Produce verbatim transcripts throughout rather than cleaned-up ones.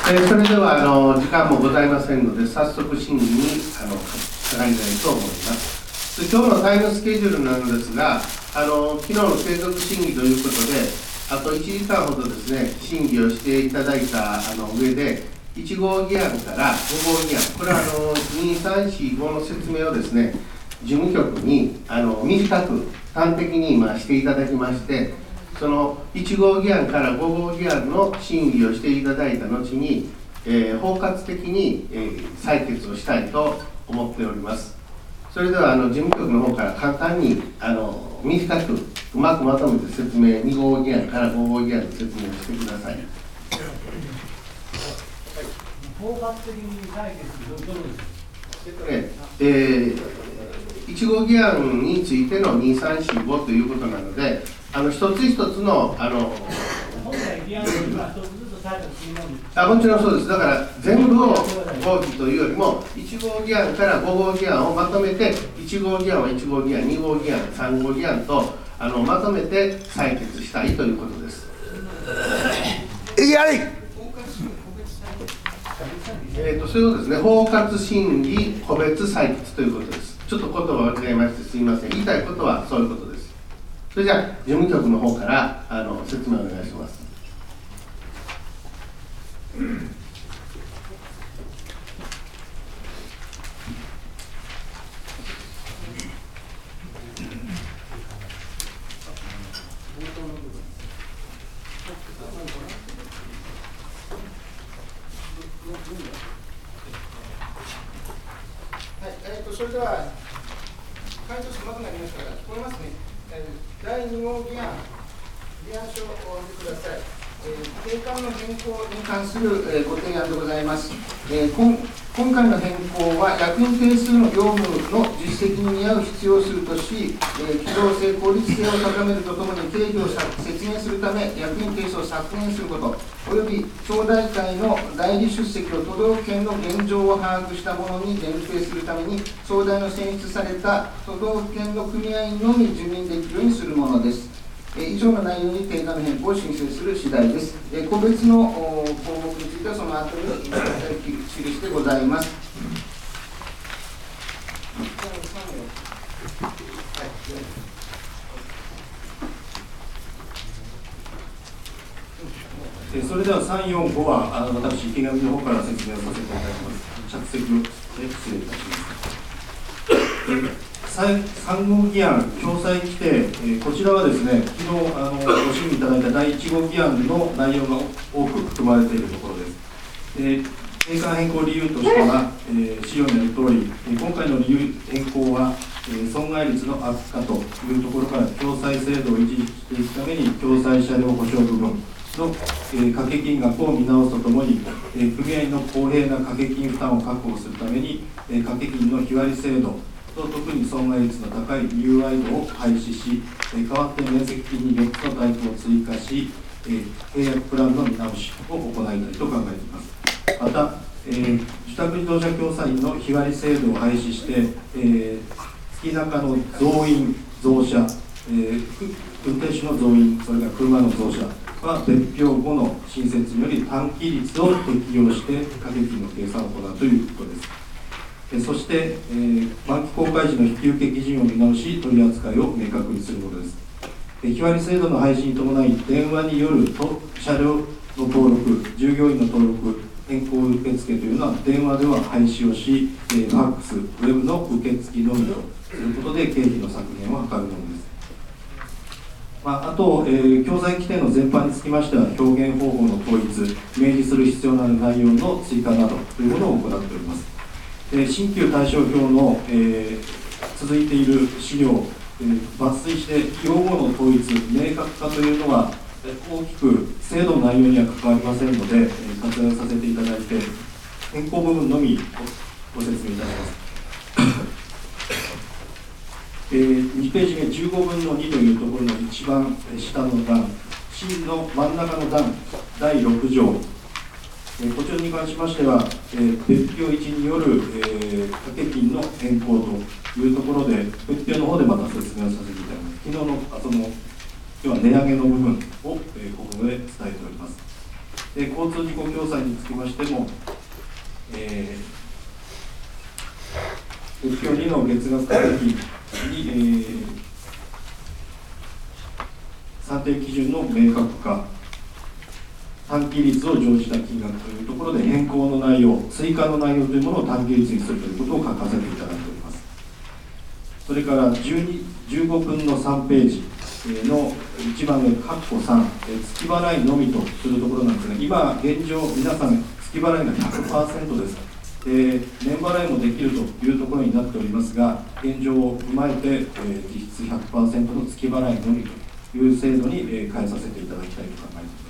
えー、それではあの時間もございませんので、早速審議にあのかかりたいと思います。で、今日のタイムスケジュールなんですが、あの昨日の継続審議ということで、あといちじかんほどですね、審議をしていただいたあの上で、いち号議案からご号議案、これはあのに、さん、よん、ごの説明をですね、事務局にあの短く端的に今していただきまして、そのいち号議案からご号議案の審議をしていただいた後に、えー、包括的に、えー、採決をしたいと思っております。それではあの事務局の方から簡単にあの短くうまくまとめて説明、に号議案からご号議案の説明をしてください。 包括的に採決どうですか。 えっとね、えー、いち号議案についてのに、さん、よん、ごということなので、あの一つ一つのあの本来議案は一つずつ採決するのに。 あ、もちろんそうです。だから全部を合議というよりもいち号議案からご号議案をまとめて、いち号議案はいち号議案、に号議案、さん号議案とあのまとめて採決したいということです。 やれえーと、そういうことですね。包括審議個別採決ということです。ちょっと言葉を間違えましてすみません。言いたいことはそういうことです。それじゃあ事務局の方からあの説明をお願いします。はい、えーと、それでは回答少なくなりましたが、聞こえますね。だいに号議案、議案書を見てください。えー、定款の変更に関する、えー、ご提案でございます。えー、今, 今回の変更は、役員定数の業務の実績に見合う必要をするとし、えー、機動性、効率性を高めるとともに、経費を説明するため、役員定数を削減すること、および町内会の代理出席を都道府県の現状を把握したものに限定するために、総代の選出された都道府県の組合員のみ受任できるようにするものです。以上の内容に定価の変更を申請する次第です。個別の項目についてはその後に記してございます。 それではさん、よん、ごはあの私、池上の方から説明をさせていただきます。着席を失礼いたします。さん号議案、共催規定、えー、こちらはですね、昨日あのご審議いただいただいいち号議案の内容が多く含まれているところです。えー、定款変更理由としては、えー、資料にある通り、えー、今回の理由変更は、えー、損害率の悪化というところから、共済制度を維持していくために、共済車両保証部分の、えー、掛け金額を見直すとともに、えー、組合の公平な掛け金負担を確保するために、えー、掛け金の日割り制度、特に損害率の高い ユーアイ 度を廃止し、えー、代わって面積金にみっつのタイプを追加し、えー、契約プランの見直しを行いたいと考えています。また、えー、受託自動車共済員の日割り制度を廃止して、えー、月中の増員、増車、えー、運転手の増員、それから車の増車は別表後の新設により短期率を適用して掛け金の計算を行うということです。そして、えー、満期公開時の引き受け基準を見直し、取り扱いを明確にすることです。日割り制度の廃止に伴い、電話による車両の登録、従業員の登録、変更受付というのは、電話では廃止をし、えー、ファックス、ウェブの受付のみとすることで、経費の削減を図るものです。まあ、あと、えー、共済規定の全般につきましては、表現方法の統一、明示する必要な内容の追加などというものを行っております。新旧対照表の、えー、続いている資料、えー、抜粋して用語の統一、明確化というのは大きく制度の内容には関わりませんので、えー、割愛させていただいて、変更部分のみご説明いたします。えー、にページ目じゅうごぶんのにというところの一番下の段、真の真ん中の段、だいろく条。こちらに関しましては、えー、別表いちによる、えー、掛け金の変更というところで、別表の方でまた説明をさせていただきます。昨日の、その、要は値上げの部分を、えー、ここで伝えております。 で交通事故共済につきましても、えー、別居にの月額掛け金に、えー、算定基準の明確化、短期率を乗じた金額というところで変更の内容、追加の内容というものを短期率にするということを書かせていただいております。それからじゅうに、じゅうごぶんのさんページの一番上、括弧さん、月払いのみとするところなんですが、今、現状、皆さん、月払いが ひゃくパーセント です。えー、年払いもできるというところになっておりますが、現状を踏まえて、えー、実質 ひゃくパーセント の月払いのみという制度に、えー、変えさせていただきたいと考えています。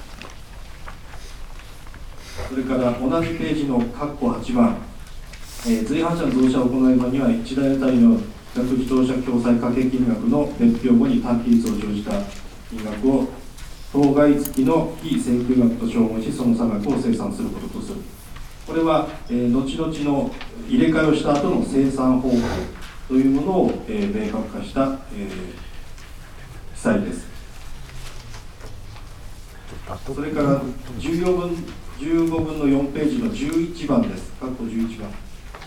それから同じページの括弧はちばん、えー、随伴者の増車を行う場には、いちだいあたりの比較自動車共済掛け金額の別表後に短期率を生じた金額を当該月の非請求額と照合し、その差額を精算することとする。これは、えー、後々の入れ替えをした後の精算方法というものを、えー、明確化した、えー、記載です。それからじゅうよんぶん、じゅうごぶんのよんページのじゅういちばんです。括弧じゅういちばん。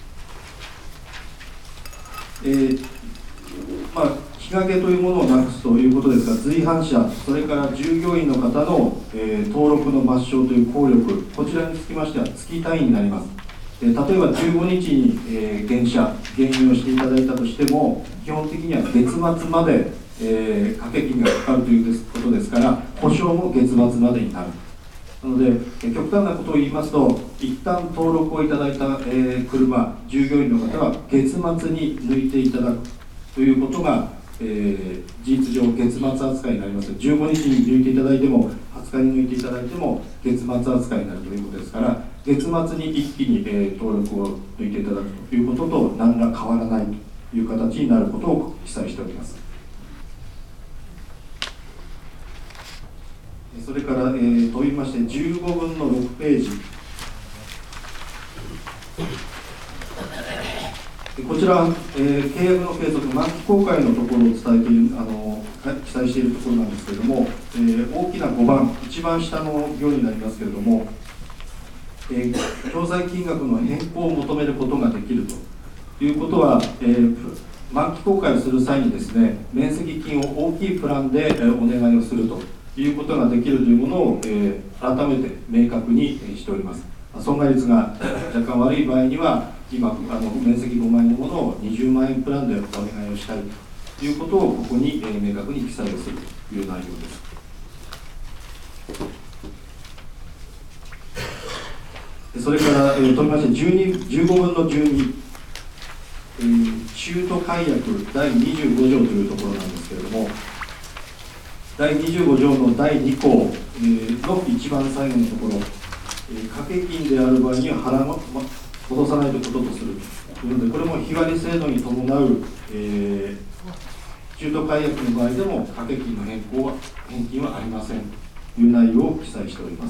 えーまあ、日掛けというものをなくすということですが、随伴者、それから従業員の方の、えー、登録の抹消という効力、こちらにつきましては月単位になります。えー、例えばじゅうごにちに、えー、減車、減油をしていただいたとしても、基本的には月末まで、えー、掛け金がかかるということですから、保証も月末までになる。なので、極端なことを言いますと、一旦登録をいただいた、えー、車、従業員の方は月末に抜いていただくということが、えー、事実上、月末扱いになります。じゅうごにちに抜いていただいても、はつかに抜いていただいても、月末扱いになるということですから、月末に一気に、えー、登録を抜いていただくということと、何ら変わらないという形になることを記載しております。それから、えー、飛びましてじゅうごぶんのろくページ、こちら、えー、契約の継続、満期公開のところを伝えている、あの記載しているところなんですけれども、えー、大きなごばん、一番下の行になりますけれども、えー、共済金額の変更を求めることができるということは、えー、満期公開をする際にですね、面積金を大きいプランで、えー、お願いをするということができるというものを、えー、改めて明確にしております。損害率が若干悪い場合には、今、あの面積ごまんえんのものをにじゅうまんえんプランでお願いをしたいということを、ここに、えー、明確に記載をするという内容です。それから、えー、飛びましてじゅうに、じゅうごぶんのじゅうに、えー、中途解約だいにじゅうごじょうというところなんですけれども、だいにじゅうごじょうのだいにこう、えー、の一番最後のところ、えー、掛け金である場合には払わ戻さないこととするというので、これも日割り制度に伴う、えー、中途解約の場合でも掛け金の変更は返金はありませんという内容を記載しております。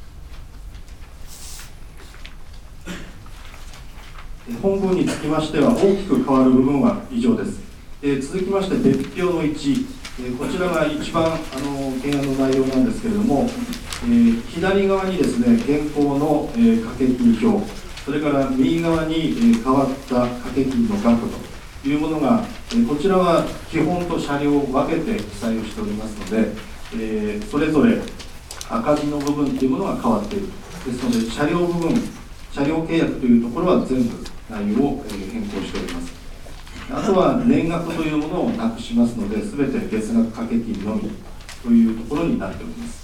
本文につきましては大きく変わる部分は以上です。えー、続きまして別表のいち、えー、こちらが一番あの原案の内容なんですけれども、えー、左側にですね現行の、えー、掛け金表、それから右側に、えー、変わった掛け金の額というものが、えー、こちらは基本と車両を分けて記載をしておりますので、えー、それぞれ赤字の部分というものが変わっている。ですので車両部分、車両契約というところは全部内容を、えー、変更しております。あとは年額というものをなくしますので、すべて月額掛け金のみというところになっております。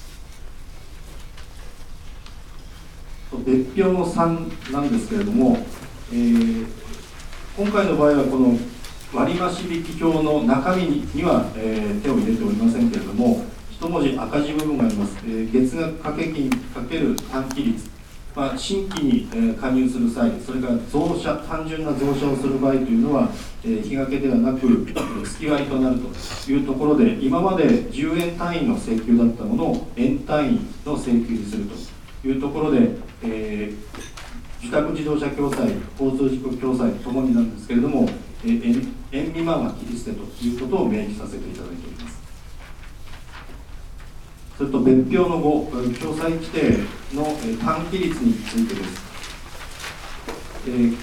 別表のさんなんですけれども、えー、今回の場合はこの割増引表の中身には、えー、手を入れておりませんけれども、一文字赤字部分があります。えー、月額掛け金×短期率、まあ、新規に、えー、加入する際、それから増車、単純な増車をする場合というのは、えー、日掛けではなく月割となるというところで、今までじゅうえん単位の請求だったものを円単位の請求にするというところで、えー、受託自動車共済、交通事故共済ともになんですけれども、えー、円, 円未満は切り捨てということを明記させていただいております。 それと別表のご、共済規定の短期率についてです。えー、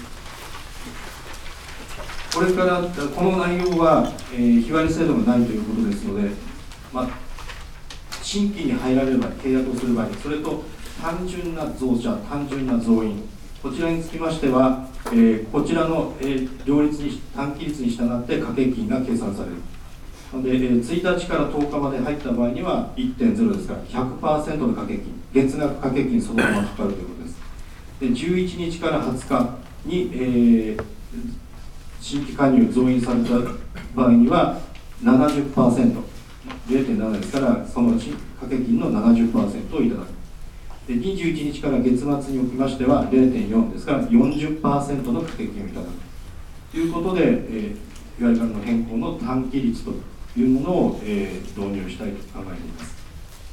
これからこの内容は、えー、日割り制度がないということですので、まあ、新規に入られれば契約をする場合、それと単純な増車、単純な増員、こちらにつきましては、えー、こちらの、えー、両立に短期率に従って掛け金が計算されるので、えー、ついたちからとおかまで入った場合には いってんゼロ ですから ひゃくパーセント の掛け金、月額掛け金そのままかかるということです。でじゅういちにちからはつかに、えー、新規加入増員された場合には ななじゅっパーセント、ゼロてんなな ですから、そのうち掛け金の ななじゅっパーセント をいただく。でにじゅういちにちから月末におきましては ゼロてんよん ですから よんじゅっパーセント の掛け金をいただくということで、えー、いわゆるからの変更の短期率というものを、えー、導入したいと考えています。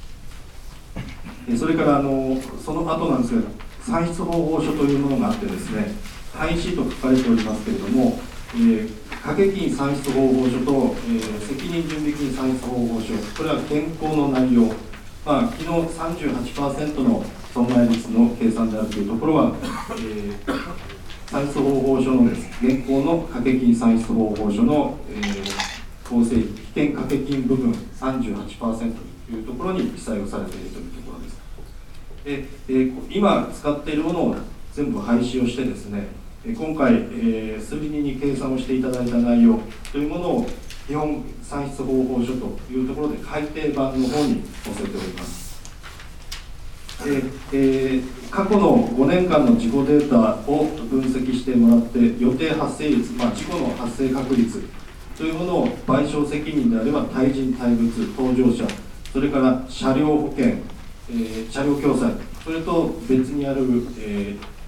えそれからあのその後なんですが、算出方法書というものがあってですね、範囲シート書かれておりますけれども、えー、掛け金算出方法書と、えー、責任準備金算出方法書、これは現行の内容、まあ、昨日 さんじゅうはちパーセント の損害率の計算であるというところは、えー、算出方法書のです、現行の掛け金算出方法書の、えー、構成、危険掛け金部分 さんじゅうはちパーセント というところに記載をされているというところです。で、えー、今使っているものを全部廃止をしてですね、今回、えー、スリーディー に計算をしていただいた内容というものを基本算出方法書というところで改訂版の方に載せております。えーえー、過去のごねんかんの事故データを分析してもらって予定発生率、まあ、事故の発生確率というものを賠償責任であれば対人対物搭乗者、それから車両保険、えー、車両共済、それと別にある、えー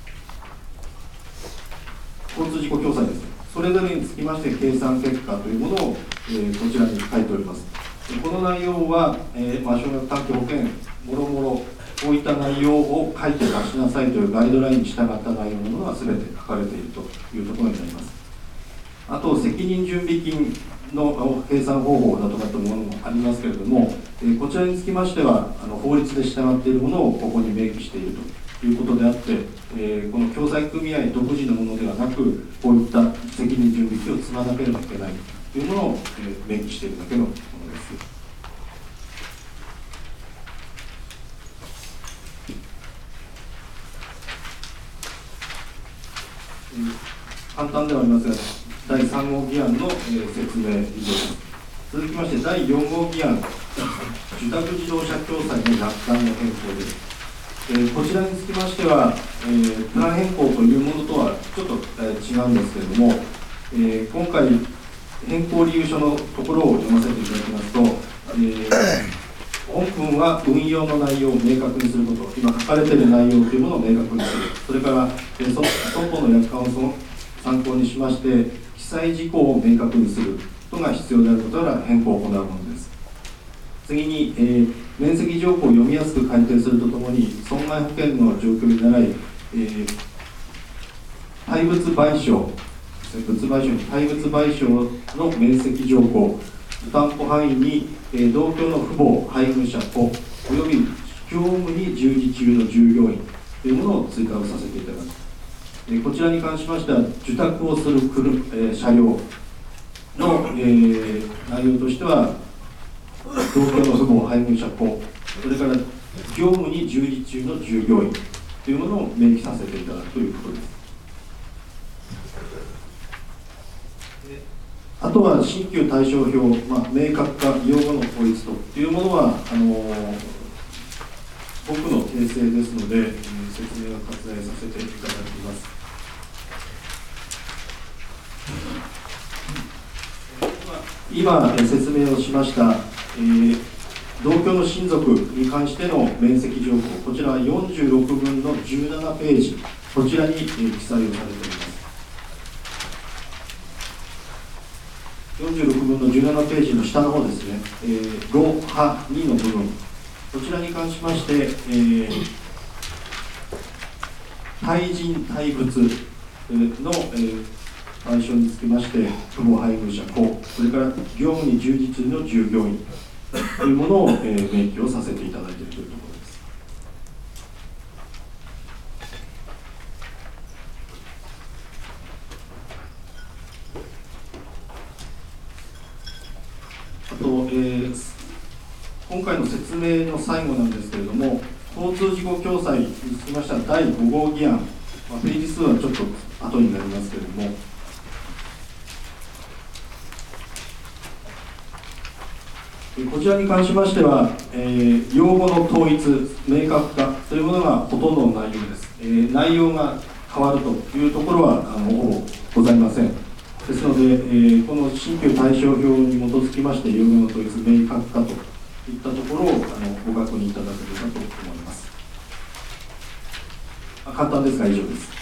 交通事故共済ですね、それぞれにつきまして計算結果というものを、えー、こちらに書いております。この内容は、えーまあ、少額短期保険、もろもろこういった内容を書いて出しなさいというガイドラインに従った内容のものが全て書かれているというところになります。あと、責任準備金の計算方法だとかというものもありますけれども、えー、こちらにつきましてはあの法律で従っているものをここに明記しているということであって、えー、この共済組合独自のものではなく、こういった責任準備金を積まなければいけないというものを、えー、明記しているだけのものです。えー、簡単ではありますが、だいさん号議案の、えー、説明以上です。続きまして、だいよん号議案、受託自動車共済の約款の変更です。えー、こちらにつきましては、えー、プラン変更というものとはちょっと、えー、違うんですけれども、えー、今回、変更理由書のところを読ませていただきますと、えー、本文は運用の内容を明確にすること、今書かれている内容というものを明確にする、それから、えー、その損保の約款をその参考にしまして、記載事項を明確にすることが必要であることから変更を行うものです。次に、えー、面積条項を読みやすく改定するとともに、損害保険の状況に倣い、えー、対物賠償、物賠償、対物賠償の面積条項、担保範囲に、えー、同居の父母、配偶者子、および業務に従事中の従業員というものを追加をさせていただきます。えー、こちらに関しましては、受託をする車、えー、車両の、えー、内容としては、同居の父母、配偶者子、それから業務に従事中の従業員というものを明記させていただくということです。あとは新旧対照表、まあ、明確化、用語の統一というものは、あのー、僕の訂正ですので、えー、説明を割愛させていただきます。今、説明をしました、えー、同居の親族に関しての面積条項、こちらはよんじゅうろくぶんのじゅうななページ、こちらに、えー、記載をされております。よんじゅうろくぶんのじゅうななページの下の方ですね、えー、ろはにの部分、こちらに関しまして、えー、対人対物の、えー賠償につきまして、父母、配偶者、子、それから業務に従事中の従業員というものを、えー、明記をさせていただいているというところです。あと、えー、今回の説明の最後なんですけれども、交通事故共済につきましてはだいご号議案、まあ、ページ数はちょっと後になりますけれども、こちらに関しましては、えー、用語の統一、明確化というものがほとんどの内容です。えー、内容が変わるというところはあのほぼございません。ですので、えー、この新旧対照表に基づきまして、用語の統一、明確化といったところをあのご確認いただければと思います。簡単ですが以上です。